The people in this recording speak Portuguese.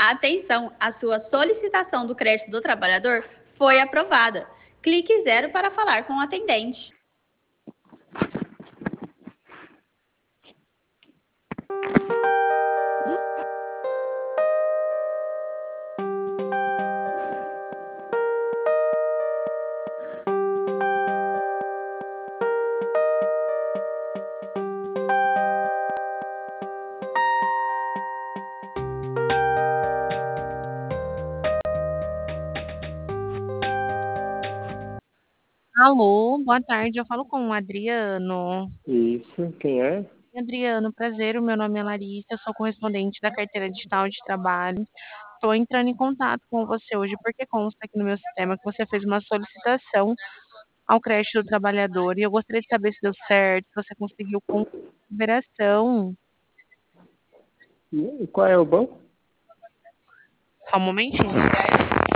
Atenção, a sua solicitação do crédito do trabalhador foi aprovada. Clique 0 para falar com o atendente. Alô, boa tarde. Eu falo com o Adriano. Isso, quem é? Adriano, prazer. O meu nome é Larissa. Eu sou correspondente da carteira digital de trabalho. Estou entrando em contato com você hoje porque consta aqui no meu sistema que você fez uma solicitação ao crédito do trabalhador e eu gostaria de saber se deu certo, se você conseguiu com liberação. E qual é o banco? Só um momentinho.